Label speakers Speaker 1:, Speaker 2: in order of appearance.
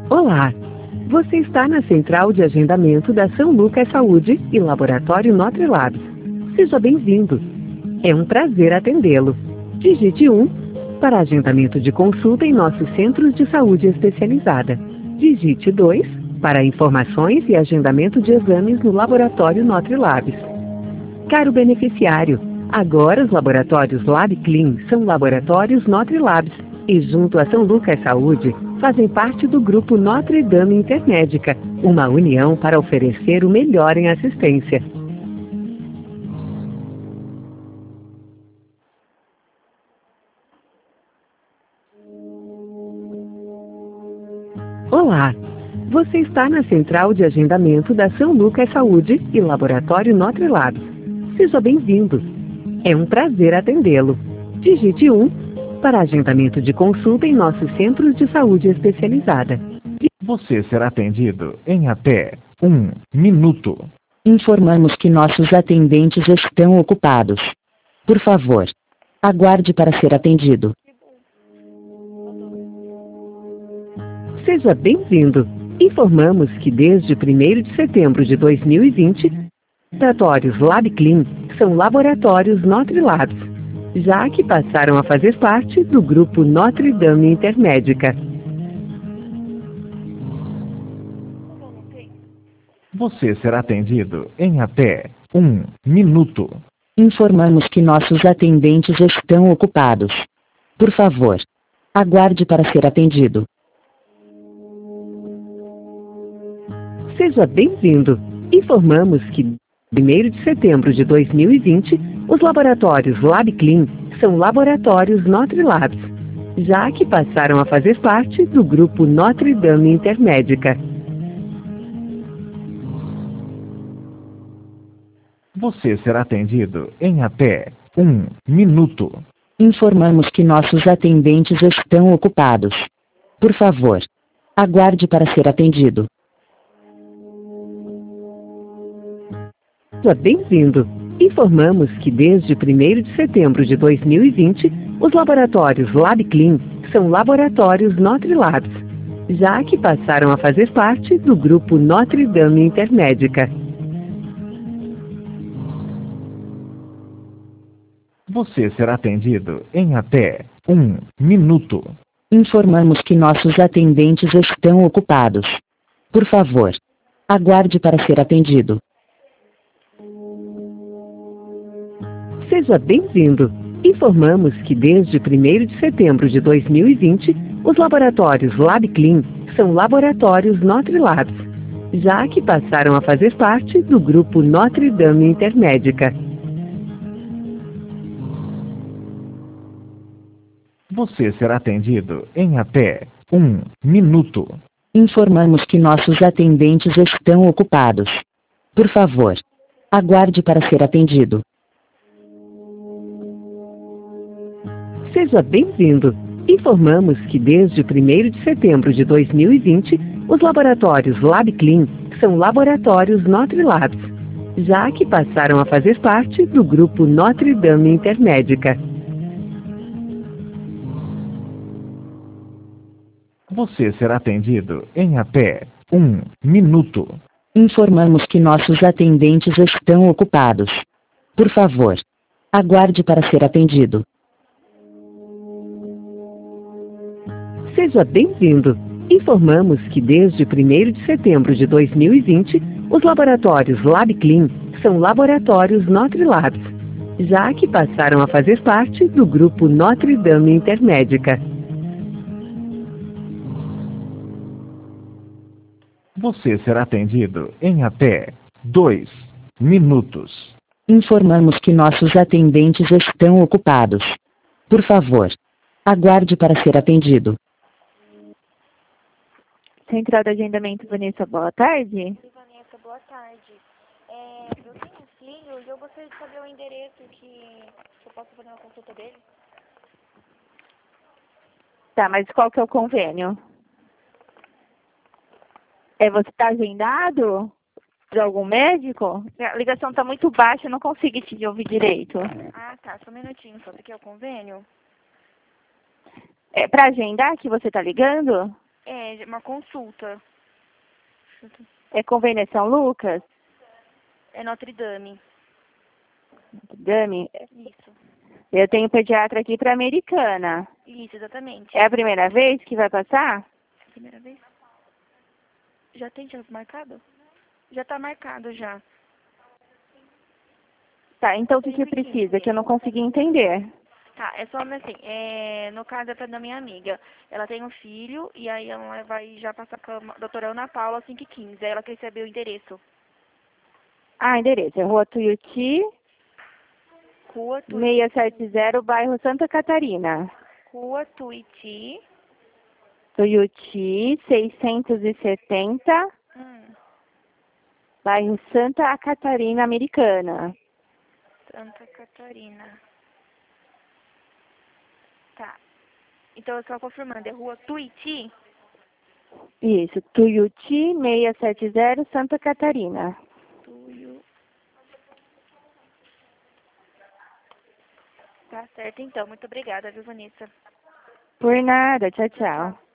Speaker 1: Olá! Você está na central de agendamento da São Lucas Saúde e Laboratório Nutrilabs. Seja bem-vindo. É um prazer atendê-lo. Digite 1 para agendamento de consulta em nossos centros de saúde especializada. Digite 2 para informações e agendamento de exames no Laboratório Nutrilabs. Caro beneficiário, agora os laboratórios LabClean são laboratórios Nutrilabs e, junto à São Lucas Saúde, fazem parte do grupo Notre Dame Intermédica, uma união para oferecer o melhor em assistência. Olá! Você está na central de agendamento da São Lucas Saúde e Laboratório Nutrilabs. Seja bem-vindo. É um prazer atendê-lo. Digite 1 para agendamento de consulta em nossos centros de saúde especializada.
Speaker 2: Você será atendido em até 1 minuto.
Speaker 3: Informamos que nossos atendentes estão ocupados. Por favor, aguarde para ser atendido.
Speaker 1: Seja bem-vindo. Informamos que desde 1º de setembro de 2020, laboratórios LabClean são laboratórios Nutrilabs, já que passaram a fazer parte do grupo Notre Dame Intermédica.
Speaker 2: Você será atendido em até 1 minuto.
Speaker 3: Informamos que nossos atendentes estão ocupados. Por favor, aguarde para ser atendido.
Speaker 1: Seja bem-vindo. Informamos que, 1º de setembro de 2020, os laboratórios LabClean são laboratórios Nutrilabs, já que passaram a fazer parte do grupo Notre Dame Intermédica.
Speaker 2: Você será atendido em até 1 minuto.
Speaker 3: Informamos que nossos atendentes estão ocupados. Por favor, aguarde para ser atendido.
Speaker 1: Seja bem-vindo. Informamos que desde 1º de setembro de 2020, os laboratórios LabClean são laboratórios Nutrilabs, já que passaram a fazer parte do grupo Notre Dame Intermédica.
Speaker 2: Você será atendido em até 1 minuto.
Speaker 3: Informamos que nossos atendentes estão ocupados. Por favor, aguarde para ser atendido.
Speaker 1: Seja bem-vindo. Informamos que desde 1º de setembro de 2020, os laboratórios LabClean são laboratórios Nutrilabs, já que passaram a fazer parte do grupo Notre Dame Intermédica.
Speaker 2: Você será atendido em até 1 minuto.
Speaker 3: Informamos que nossos atendentes estão ocupados. Por favor, aguarde para ser atendido.
Speaker 1: Seja bem-vindo. Informamos que desde 1º de setembro de 2020, os laboratórios LabClean são laboratórios Nutrilabs, já que passaram a fazer parte do grupo Notre Dame Intermédica.
Speaker 2: Você será atendido em até 1 minuto.
Speaker 3: Informamos que nossos atendentes estão ocupados. Por favor, aguarde para ser atendido.
Speaker 1: Seja bem-vindo. Informamos que desde 1º de setembro de 2020, os laboratórios LabClean são laboratórios Nutrilabs, já que passaram a fazer parte do grupo Notre Dame Intermédica.
Speaker 2: Você será atendido em até 2 minutos.
Speaker 3: Informamos que nossos atendentes estão ocupados. Por favor, aguarde para ser atendido.
Speaker 4: Central de Agendamento, Vanessa, boa tarde.
Speaker 5: Oi, Vanessa, boa tarde. Eu tenho um filho e eu gostaria de saber o endereço que eu posso fazer uma consulta dele.
Speaker 4: Tá, mas qual que é o convênio? Você está agendado por algum médico? A ligação está muito baixa, eu não consigo te ouvir direito.
Speaker 5: Ah, tá, só um minutinho, só porque é o convênio.
Speaker 4: É para agendar que você está ligando?
Speaker 5: uma consulta.
Speaker 4: É convênio São Lucas?
Speaker 5: É Notre Dame.
Speaker 4: Dami?
Speaker 5: Isso.
Speaker 4: Eu tenho pediatra aqui para Americana.
Speaker 5: Isso, exatamente.
Speaker 4: É a primeira vez que vai passar?
Speaker 5: Primeira vez? Já tem marcado? Já tá marcado já.
Speaker 4: Tá, então o que precisa? Que eu não consegui entender.
Speaker 5: Tá, é só assim, no caso é da minha amiga. Ela tem um filho e aí ela vai já passar com a doutora Ana Paula 5h15. Aí ela quer saber o endereço.
Speaker 4: Ah, endereço. É Rua Tuiuti,
Speaker 5: Rua Tuiuti.
Speaker 4: 670, bairro Santa Catarina.
Speaker 5: Rua Tuiuti.
Speaker 4: Tuiuti, 670, bairro Santa Catarina, Americana.
Speaker 5: Santa Catarina. Tá. Então, só confirmando, é Rua Tuiuti?
Speaker 4: Isso, Tuiuti, 670, Santa Catarina.
Speaker 5: Tá certo, então. Muito obrigada, viu, Vanessa?
Speaker 4: Por nada, tchau, tchau.